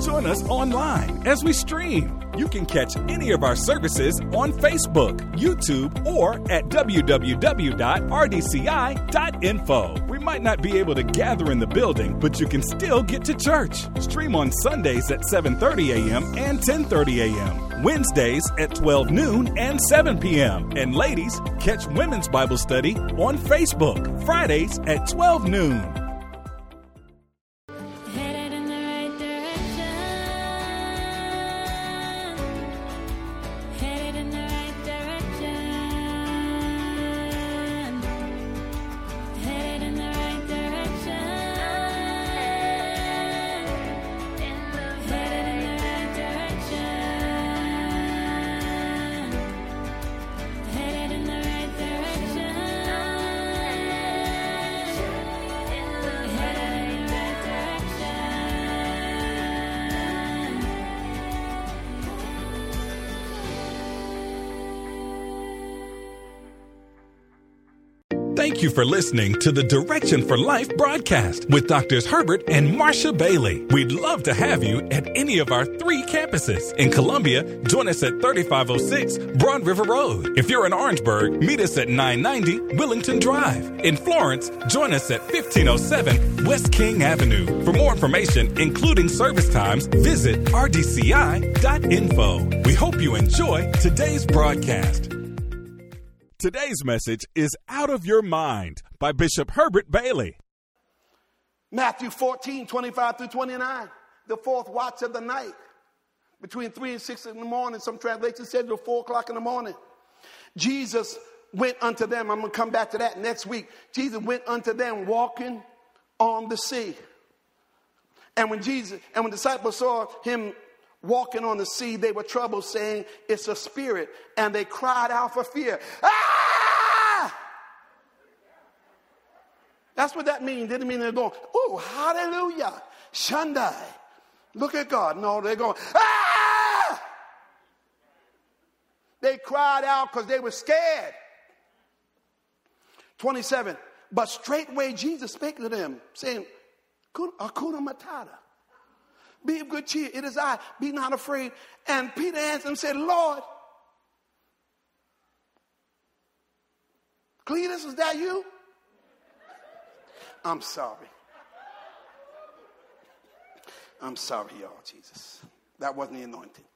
Join us online as we stream. You can catch any of our services on Facebook, YouTube, or at www.rdci.info. We might not be able to gather in the building, but you can still get to church. Stream on Sundays at 7:30 a.m. and 10:30 a.m., Wednesdays at 12 noon and 7 p.m. And ladies, catch Women's Bible Study on Facebook, Fridays at 12 noon. Thank you for listening to the Direction for Life broadcast with Drs. Herbert and Marsha Bailey. We'd love to have you at any of our 3 campuses. In Columbia, join us at 3506 Broad River Road. If you're in Orangeburg, meet us at 990 Willington Drive. In Florence, join us at 1507 West King Avenue. For more information, including service times, visit rdci.info. We hope you enjoy today's broadcast. Today's message is Out of Your Mind by Bishop Herbert Bailey. Matthew 14, 25 through 29, the fourth watch of the night, between 3 and 6 in the morning. Some translations said till 4 o'clock in the morning. Jesus went unto them. I'm going to come back to that next week. Jesus went unto them walking on the sea. And when disciples saw him walking on the sea, they were troubled, saying, "It's a spirit." And they cried out for fear. Ah! That's what that means. Didn't mean they're going, "Oh, hallelujah, Shandai. Look at God." No, they're going, "Ah!" They cried out because they were scared. 27. But straightway Jesus spake to them, saying, "Hakuna Matata. Be of good cheer. It is I. Be not afraid." And Peter answered and said, "Lord, Cletus, is that you?" I'm sorry. I'm sorry, y'all, Jesus. That wasn't the anointing.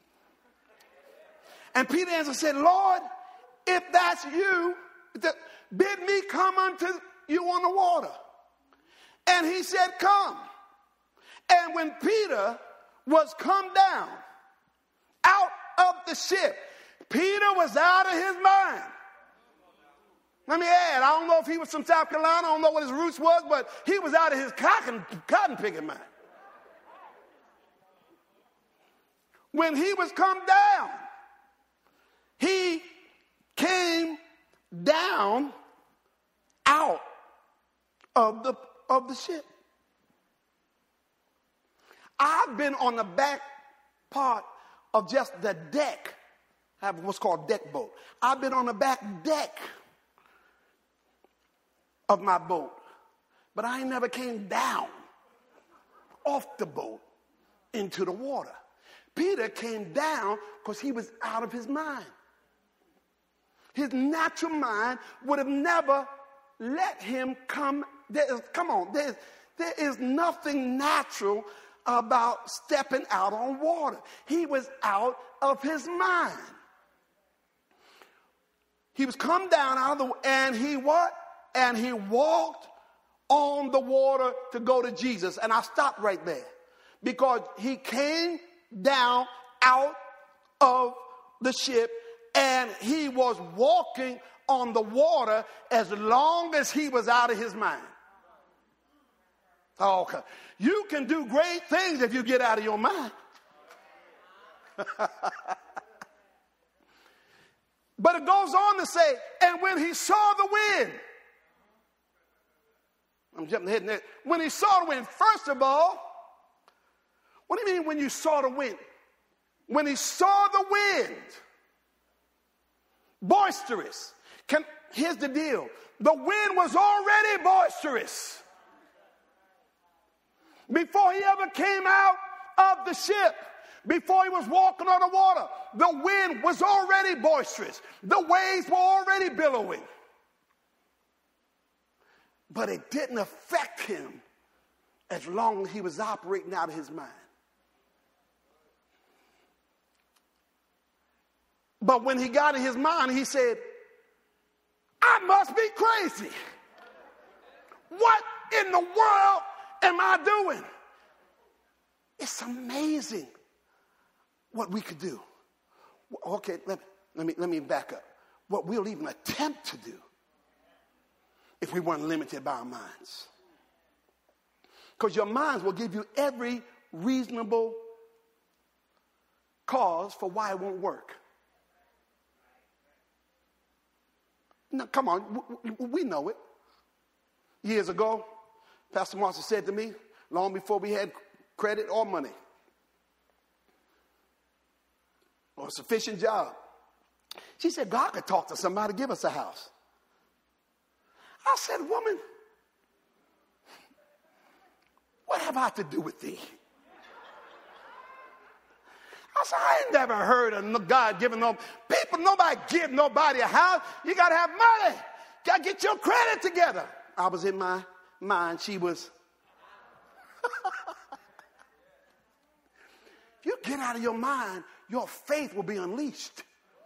And Peter answered and said, "Lord, if that's you, bid me come unto you on the water." And he said, "Come." And when Peter was come down out of the ship, Peter was out of his mind. Let me add, I don't know if he was from South Carolina, I don't know what his roots was, but he was out of his cotton picking mind. When he was come down, he came down out of the ship. I've been on the back part of just the deck. I have what's called deck boat. I've been on the back deck of my boat, but I never came down off the boat into the water. Peter came down because he was out of his mind. His natural mind would have never let him come. There is nothing natural about stepping out on water. He was out of his mind. He was come down out of and he what? And he walked on the water to go to Jesus. And I stopped right there because he came down out of the ship and he was walking on the water as long as he was out of his mind. Okay. You can do great things if you get out of your mind. But it goes on to say, and when he saw the wind, I'm jumping ahead in there. When he saw the wind, first of all, what do you mean when you saw the wind? When he saw the wind, boisterous. Here's the deal. The wind was already boisterous. Before he ever came out of the ship, before he was walking on the water, the wind was already boisterous. The waves were already billowing. But it didn't affect him as long as he was operating out of his mind. But when he got in his mind, he said, I must be crazy. What in the world am I doing? It's amazing what we could do. Okay, let me back up. What we'll even attempt to do if we weren't limited by our minds. Because your minds will give you every reasonable cause for why it won't work. Now, come on, we know it. Years ago, Pastor Marcia said to me, long before we had credit or money, or a sufficient job, she said, God could talk to somebody to give us a house. I said, woman, what have I to do with thee? I said, I ain't never heard of God giving people, nobody give nobody a house. You got to have money. Got to get your credit together. I was in my mind. She was. If you get out of your mind, your faith will be unleashed.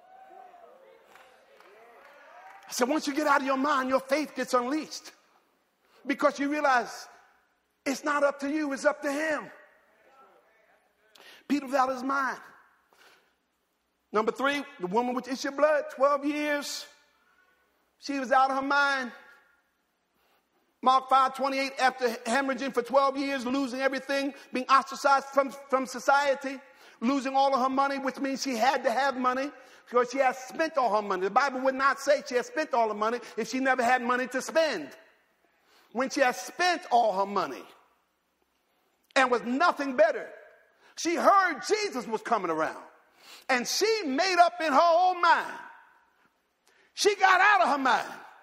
I said, once you get out of your mind, your faith gets unleashed. Because you realize it's not up to you, it's up to him. Peter without his mind. Number 3, the woman with issue of blood, 12 years. She was out of her mind. Mark 5:28, after hemorrhaging for 12 years, losing everything, being ostracized from society, losing all of her money, which means she had to have money because she had spent all her money. The Bible would not say she had spent all her money if she never had money to spend. When she had spent all her money and was nothing better, she heard Jesus was coming around. And she made up in her own mind. She got out of her mind.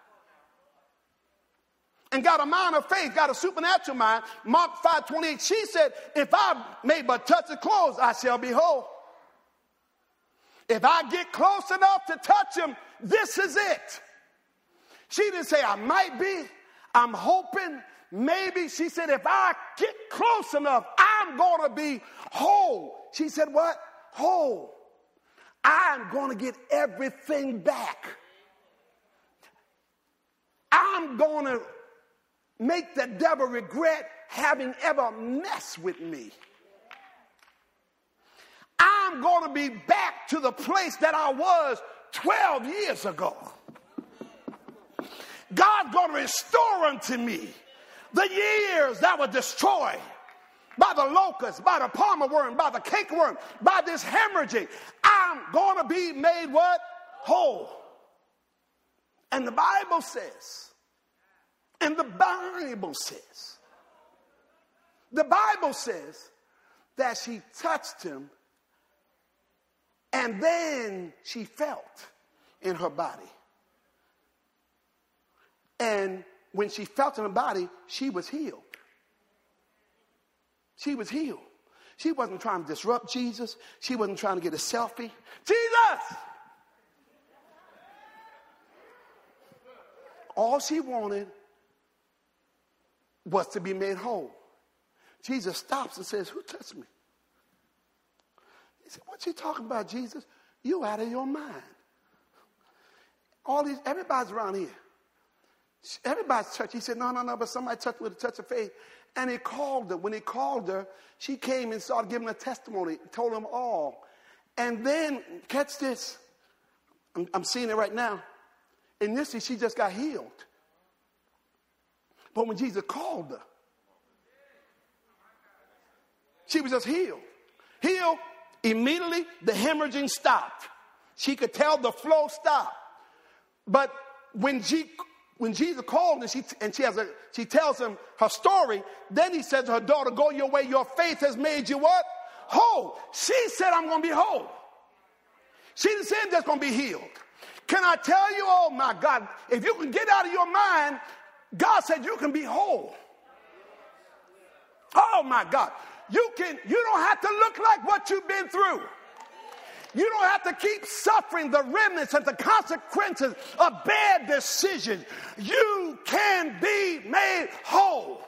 And got a mind of faith, got a supernatural mind. Mark 5:28, she said, if I may but touch the clothes, I shall be whole. If I get close enough to touch him, this is it. She didn't say, I might be, I'm hoping, maybe. She said, if I get close enough, I'm going to be whole. She said, what? Whole. I'm going to get everything back. I'm going to make the devil regret having ever messed with me. I'm going to be back to the place that I was 12 years ago. God's going to restore unto me the years that were destroyed by the locust, by the palmer worm, by the cake worm, by this hemorrhaging. I'm going to be made what? Whole. And the Bible says, the Bible says that she touched him and then she felt in her body. And when she felt in her body, she was healed. She was healed. She wasn't trying to disrupt Jesus. She wasn't trying to get a selfie. Jesus! All she wanted was to be made whole. Jesus stops and says, who touched me? He said, what you talking about, Jesus? You out of your mind. Everybody's around here. Everybody's touched. He said, no, but somebody touched with a touch of faith. And he called her. When he called her, she came and started giving a testimony, told them all. And then, catch this. I'm seeing it right now. Initially, she just got healed. But when Jesus called her, she was just healed. Healed, immediately the hemorrhaging stopped. She could tell the flow stopped. But when Jesus called her and she tells him her story, then he said to her daughter, go your way, your faith has made you what? Whole. She said, I'm going to be whole. She didn't say I'm just going to be healed. Can I tell you, oh my God, if you can get out of your mind, God said you can be whole. Oh my God. you don't have to look like what you've been through. You don't have to keep suffering the remnants and the consequences of bad decisions. You can be made whole.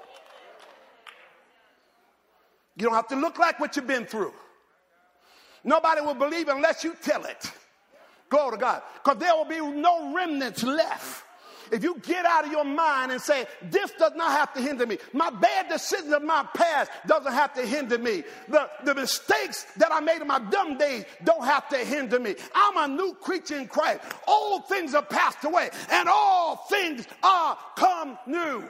You don't have to look like what you've been through. Nobody will believe unless you tell it. Glory to God. Because there will be no remnants left. If you get out of your mind and say, this does not have to hinder me. My bad decisions of my past doesn't have to hinder me. The mistakes that I made in my dumb days don't have to hinder me. I'm a new creature in Christ. Old things are passed away and all things are come new.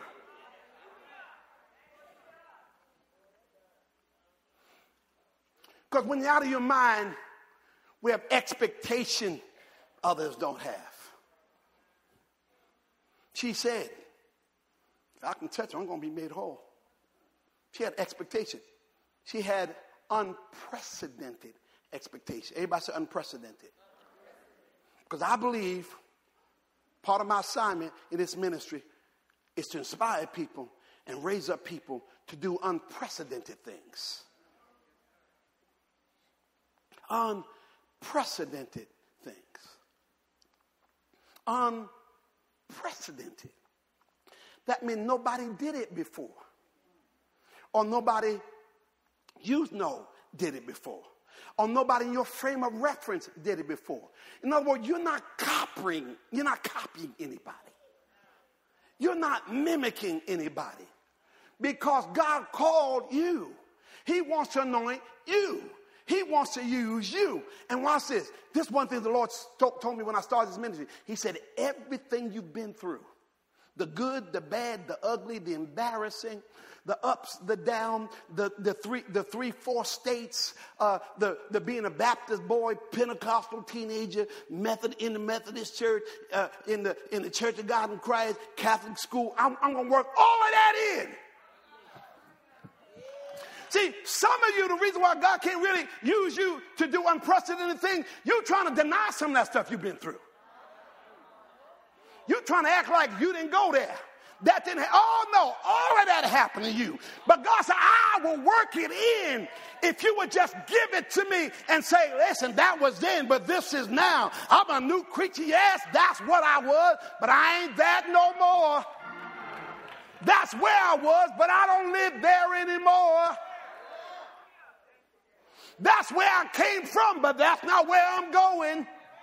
Because when you're out of your mind, we have expectation others don't have. She said, if I can touch her, I'm going to be made whole. She had expectation. She had unprecedented expectation. Everybody say unprecedented. Because I believe part of my assignment in this ministry is to inspire people and raise up people to do unprecedented things. Unprecedented things. Unprecedented. That means nobody did it before. Or nobody you know did it before. Or nobody in your frame of reference did it before. In other words, you're not copying anybody. You're not mimicking anybody. Because God called you. He wants to anoint you. He wants to use you. And watch this. This is one thing the Lord told me when I started this ministry. He said, everything you've been through, the good, the bad, the ugly, the embarrassing, the ups, the down, the 3-4 states, the being a Baptist boy, Pentecostal teenager, in the Methodist church, in the Church of God in Christ, Catholic school. I'm going to work all of that in. See, some of you, the reason why God can't really use you to do unprecedented things, you're trying to deny some of that stuff you've been through. You're trying to act like you didn't go there. That didn't happen. Oh, no, all of that happened to you. But God said, I will work it in if you would just give it to me and say, listen, that was then, but this is now. I'm a new creature. Yes, that's what I was, but I ain't that no more. That's where I was, but I don't live there anymore. That's where I came from, but that's not where I'm going.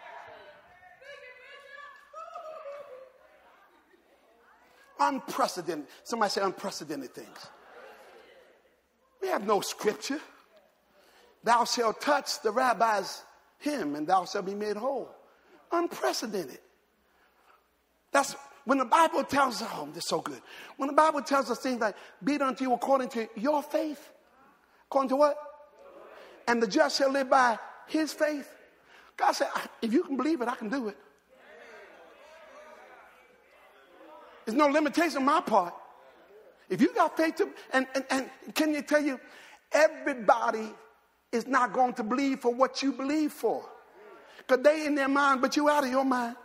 Unprecedented. Somebody say unprecedented things. We have no scripture. Thou shalt touch the rabbi's hem, and thou shalt be made whole. Unprecedented. That's when the Bible tells us, oh, this is so good. When the Bible tells us things like, be it unto you according to your faith. According to what? And the just shall live by his faith. God said, if you can believe it, I can do it. There's no limitation on my part. If you got faith to, and can you tell you, everybody is not going to believe for what you believe for. Because they in their mind, but you out of your mind.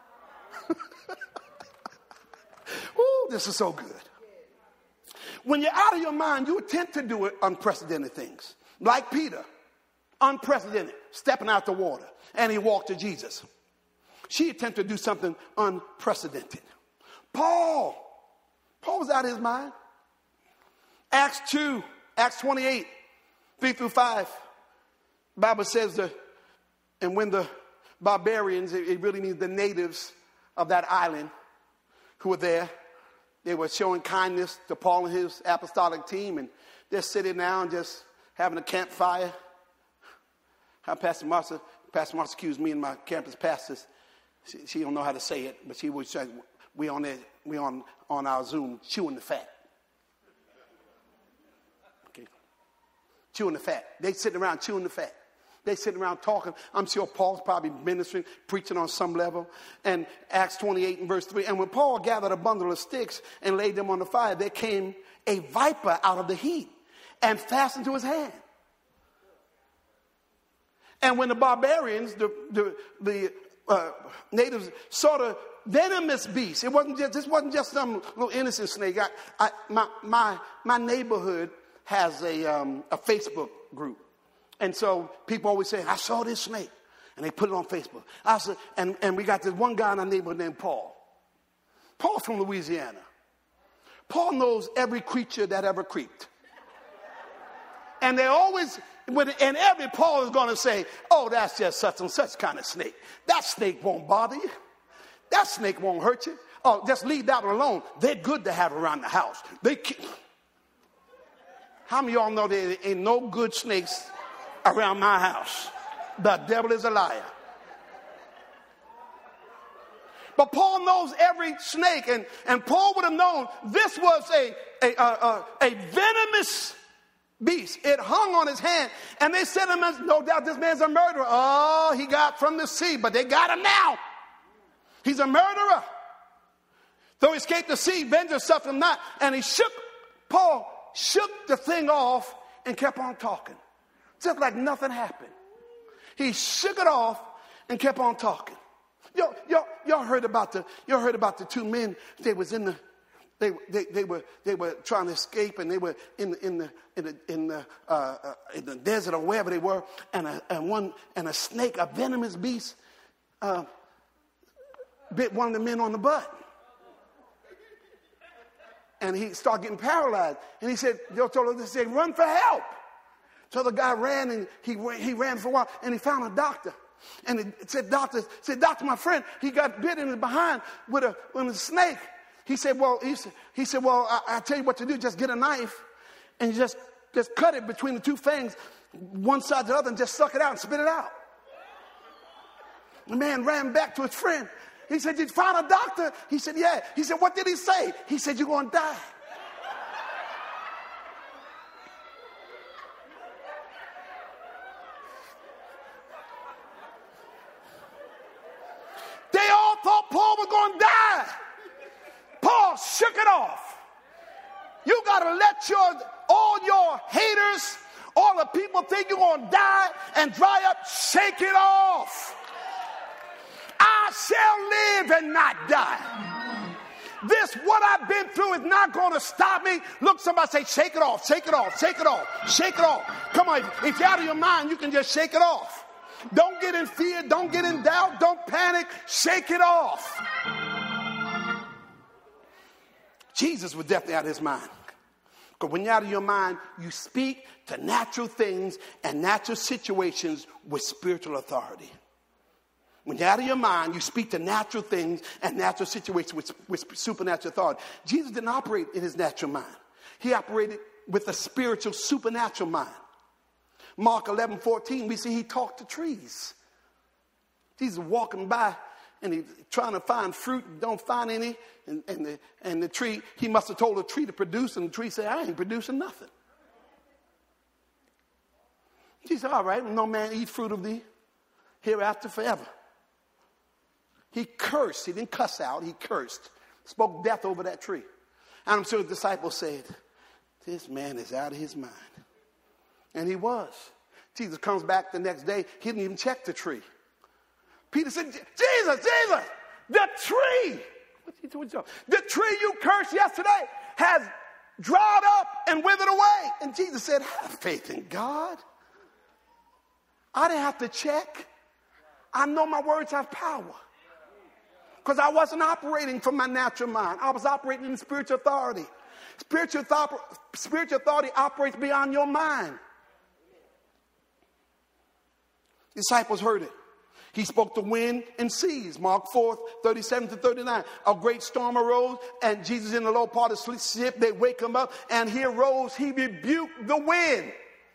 Ooh, this is so good. When you're out of your mind, you attempt to do unprecedented things. Like Peter. Unprecedented, stepping out the water, and he walked to Jesus. She attempted to do something unprecedented. Paul was out of his mind. Acts 28, 3-5. The Bible says that, and when the barbarians, it really means the natives of that island who were there, they were showing kindness to Paul and his apostolic team, and they're sitting down just having a campfire. How Pastor Marcia accused me and my campus pastors. She don't know how to say it, but she would say, we on our Zoom chewing the fat. Okay. Chewing the fat. They sitting around chewing the fat. They sitting around talking. I'm sure Paul's probably ministering, preaching on some level. And Acts 28 and verse 3. And when Paul gathered a bundle of sticks and laid them on the fire, there came a viper out of the heat and fastened to his hand. And when the barbarians, the natives, saw the venomous beast, this wasn't just some little innocent snake. My neighborhood has a Facebook group. And so people always say, I saw this snake. And they put it on Facebook. I said, and we got this one guy in our neighborhood named Paul. Paul's from Louisiana. Paul knows every creature that ever creeped. And they always, and every Paul is going to say, oh, that's just such and such kind of snake. That snake won't bother you. That snake won't hurt you. Oh, just leave that one alone. They're good to have around the house. How many of y'all know there ain't no good snakes around my house? The devil is a liar. But Paul knows every snake, and Paul would have known this was a venomous beast. It hung on his hand, and they said to him, no doubt this man's a murderer. Oh, he got from the sea, but they got him now. He's a murderer. Though he escaped the sea, vengeance suffered him not. And Paul shook the thing off and kept on talking. Just like nothing happened. He shook it off and kept on talking. Y'all heard about the two men. They was in the they were trying to escape, and they were in the desert or wherever they were, and a snake, a venomous beast, bit one of the men on the butt. And he started getting paralyzed. And he said, they said, run for help. So the guy ran, and he ran for a while, and he found a doctor. And he said, doctor, my friend, he got bit in the behind with a snake. He said, I tell you what to do. Just get a knife and just cut it between the two fangs, one side to the other, and just suck it out and spit it out. The man ran back to his friend. He said, did you find a doctor? He said, yeah. He said, what did he say? He said, you're going to die. They all thought Paul was going to die. Paul shook it off. You got to let all your haters, all the people think you're going to die and dry up, shake it off. I shall live and not die. This, what I've been through, is not going to stop me. Look, somebody say, shake it off, shake it off, shake it off, shake it off. Come on, if you're out of your mind, you can just shake it off. Don't get in fear, don't get in doubt, don't panic, shake it off. Jesus was definitely out of his mind. Because when you're out of your mind, you speak to natural things and natural situations with spiritual authority. When you're out of your mind, you speak to natural things and natural situations with supernatural authority. Jesus didn't operate in his natural mind. He operated with a spiritual, supernatural mind. Mark 11:14, we see he talked to trees. Jesus walking by, and he's trying to find fruit, don't find any. And the tree, he must have told the tree to produce, and the tree said, I ain't producing nothing. Jesus said, all right, no man eat fruit of thee hereafter forever. He cursed. He didn't cuss out. He cursed. Spoke death over that tree. And I'm sure the disciples said, this man is out of his mind. And he was. Jesus comes back the next day. He didn't even check the tree. Peter said, Jesus, the tree. The tree you cursed yesterday has dried up and withered away. And Jesus said, have faith in God. I didn't have to check. I know my words have power. Because I wasn't operating from my natural mind. I was operating in spiritual authority. Spiritual authority operates beyond your mind. Disciples heard it. He spoke to wind and seas. Mark 4:37-39. A great storm arose, and Jesus in the low part of the ship, they wake him up, and he arose. He rebuked the wind.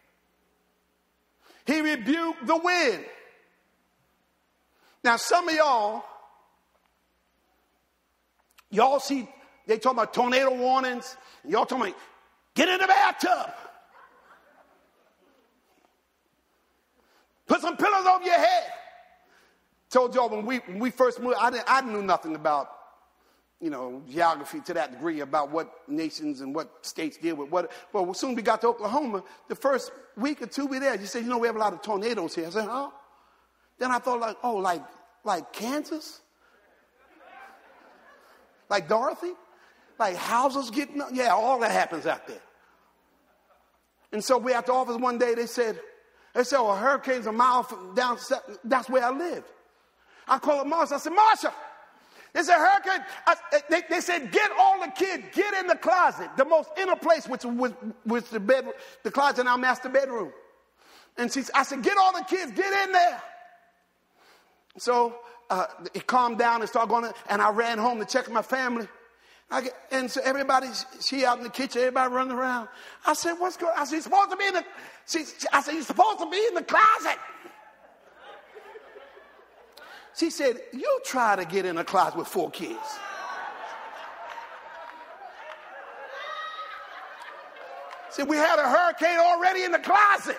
He rebuked the wind. Now, some of y'all see, they talking about tornado warnings. Y'all talking about, get in the bathtub. Put some pillows over your head. Told y'all when we first moved, I knew nothing about, geography to that degree about what nations and what states deal with what. Well, as soon as we got to Oklahoma, the first week or two we there, you said, we have a lot of tornadoes here. I said, huh? Then I thought like Kansas? Like Dorothy? Like houses getting up? Yeah, all that happens out there. And so we at the office one day, they said, well, a hurricane's a mile from down, that's where I live. I called up Marsha. I said, Marsha, there's a hurricane. They said, get all the kids, get in the closet, the most inner place, which was the closet in our master bedroom. And I said, get all the kids, get in there. So it calmed down and started going, and I ran home to check on my family. And so everybody, she out in the kitchen, everybody running around. I said, what's going on? I said, you're supposed to be in you're supposed to be in the closet. She said, you try to get in a closet with 4 kids. See, we had a hurricane already in the closet.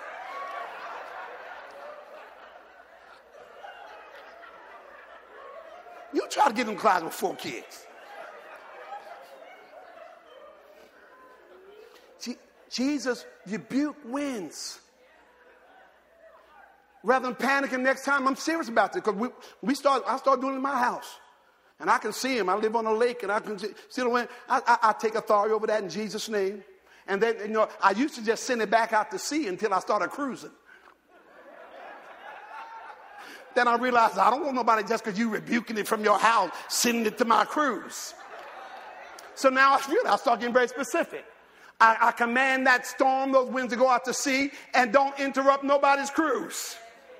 You try to get in the closet with 4 kids. Jesus rebuked winds. Rather than panicking next time, I'm serious about this, because I start doing it in my house. And I can see him. I live on a lake, and I can see the wind. I take authority over that in Jesus' name. And then, I used to just send it back out to sea until I started cruising. Then I realized I don't want nobody, just because you rebuking it from your house, sending it to my cruise. So now I start getting very specific. I command that storm, those winds to go out to sea, and don't interrupt nobody's cruise.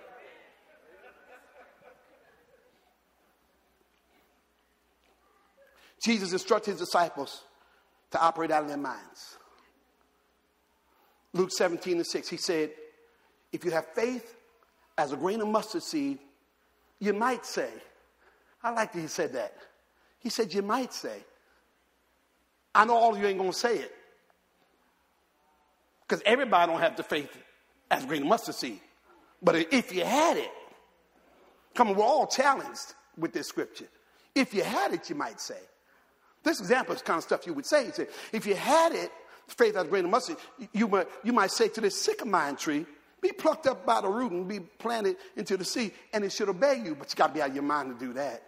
Jesus instructed his disciples to operate out of their minds. Luke 17:6, he said, if you have faith as a grain of mustard seed, you might say, I like that he said that. He said, you might say. I know all of you ain't going to say it, because everybody don't have the faith as a grain of mustard seed. But if you had it, come on, we're all challenged with this scripture. If you had it, you might say. This example is kind of stuff you would say. If you had it, faith as a grain of mustard, you might say to this sycamore tree, be plucked up by the root and be planted into the sea, and it should obey you. But you got to be out of your mind to do that.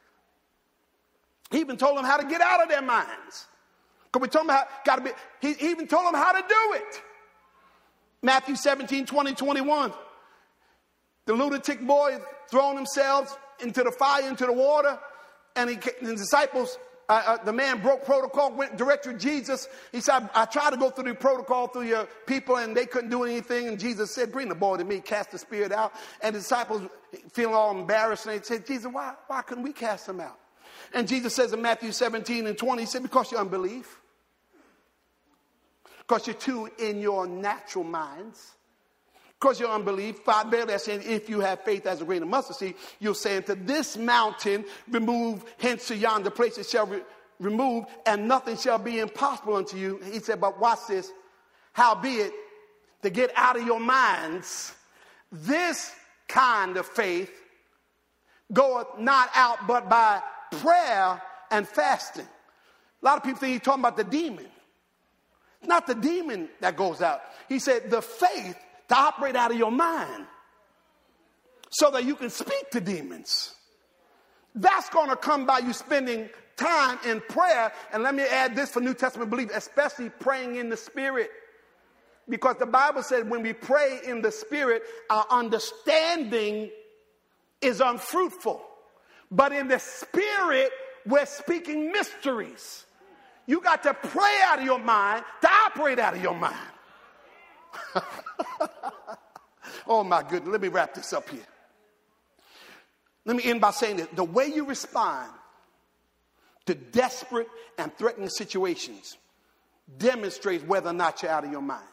He even told them how to get out of their minds. Because we told them he even told them how to do it. Matthew 17:20-21. The lunatic boy throwing themselves into the fire, into the water, and the disciples, the man broke protocol, went direct to Jesus. He said, I tried to go through the protocol through your people, and they couldn't do anything. And Jesus said, bring the boy to me, cast the spirit out. And the disciples, feeling all embarrassed, and they said, Jesus, why couldn't we cast him out? And Jesus says in Matthew 17:20, he said, because your unbelief. Because you're too in your natural minds. Because your unbelief. They're saying, if you have faith as a grain of mustard seed, you'll say unto this mountain, remove hence to yonder place, it shall remove, and nothing shall be impossible unto you. He said, but watch this. Howbeit, to get out of your minds, this kind of faith goeth not out but by prayer and fasting. A lot of people think he's talking about the demon. It's not the demon that goes out. He said the faith to operate out of your mind so that you can speak to demons. That's going to come by you spending time in prayer. And let me add this for New Testament believers, especially praying in the Spirit. Because the Bible said when we pray in the Spirit, our understanding is unfruitful. But in the Spirit, we're speaking mysteries. You got to pray out of your mind to operate out of your mind. Oh my goodness, let me wrap this up here. Let me end by saying this. The way you respond to desperate and threatening situations demonstrates whether or not you're out of your mind.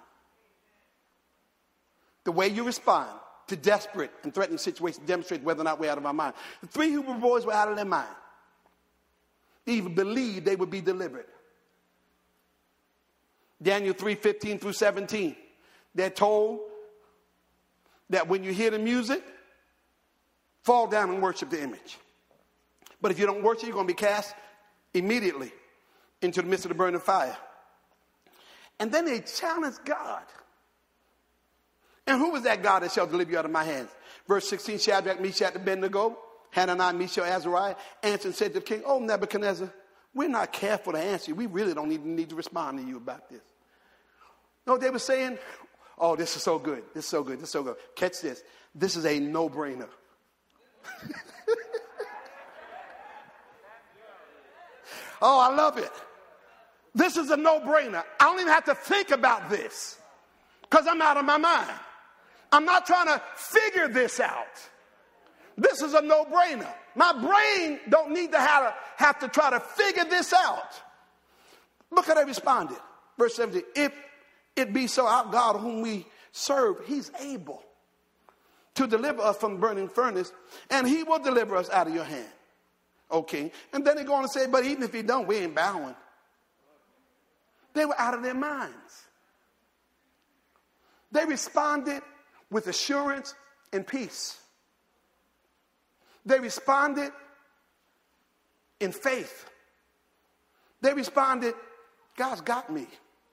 The way you respond to desperate and threatening situations demonstrates whether or not we're out of our mind. The 3 Hebrew boys were out of their mind. They even believed they would be delivered. Daniel 3:15-17. They're told that when you hear the music, fall down and worship the image. But if you don't worship, you're going to be cast immediately into the midst of the burning fire. And then they challenged God. And who was that God that shall deliver you out of my hands? Verse 16, Shadrach, Meshach, and Abednego, Hananiah, Mishael, Azariah, answered and said to the king, oh, Nebuchadnezzar, we're not careful to answer you. We really don't even need to respond to you about this. No, they were saying, Oh, this is so good. This is so good. This is so good. Catch this. This is a no-brainer. Oh, I love it. This is a no-brainer. I don't even have to think about this because I'm out of my mind. I'm not trying to figure this out. This is a no-brainer. My brain don't need to have to try to figure this out. Look how they responded. Verse 17, if it be so, our God whom we serve, he's able to deliver us from burning furnace, and he will deliver us out of your hand. Okay. And then they go on and say, but even if he don't, we ain't bowing. They were out of their minds. They responded with assurance and peace. They responded in faith. They responded, God's got me.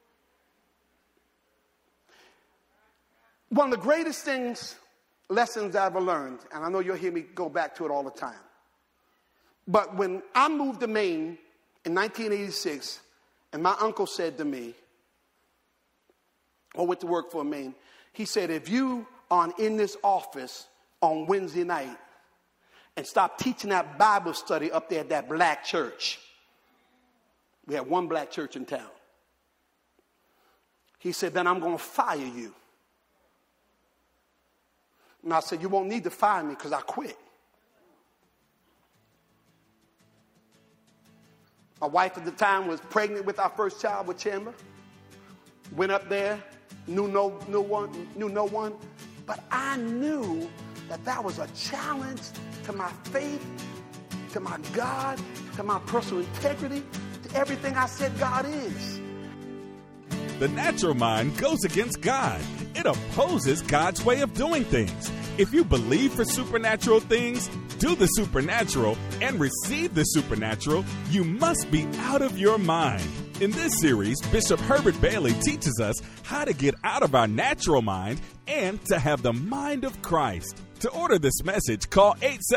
One of the greatest lessons I've ever learned, and I know you'll hear me go back to it all the time, but when I moved to Maine in 1986, and my uncle said to me, I went to work for Maine, he said, if you aren't in this office on Wednesday night and stop teaching that Bible study up there at that black church. We had one black church in town. He said, then I'm going to fire you. And I said, you won't need to fire me because I quit. My wife at the time was pregnant with our first child with Chandler. Went up there, knew no one. But I knew that was a challenge to my faith, to my God, to my personal integrity, to everything I said God is. The natural mind goes against God. It opposes God's way of doing things. If you believe for supernatural things, do the supernatural, and receive the supernatural, you must be out of your mind. In this series, Bishop Herbert Bailey teaches us how to get out of our natural mind and to have the mind of Christ. To order this message, call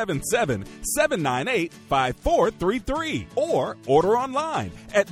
877-798-5433 or order online at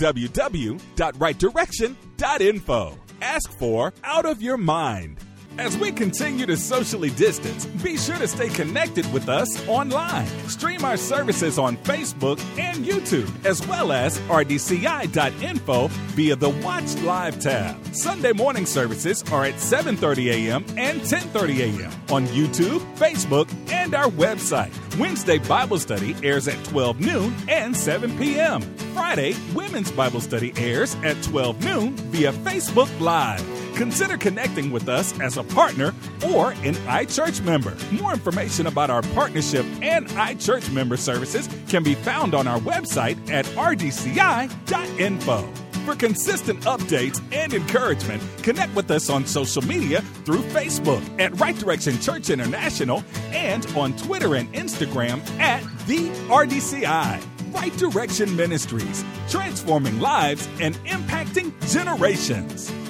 www.rightdirection.info. Ask for Out of Your Mind. As we continue to socially distance, be sure to stay connected with us online. Stream our services on Facebook and YouTube, as well as rdci.info via the Watch Live tab. Sunday morning services are at 7:30 a.m. and 10:30 a.m. on YouTube, Facebook, and our website. Wednesday Bible study airs at 12 noon and 7 p.m. Friday, Women's Bible Study airs at 12 noon via Facebook Live. Consider connecting with us as a partner or an iChurch member. More information about our partnership and iChurch member services can be found on our website at rdci.info. For consistent updates and encouragement, connect with us on social media through Facebook at Right Direction Church International and on Twitter and Instagram at The RDCI. Right Direction Ministries, transforming lives and impacting generations.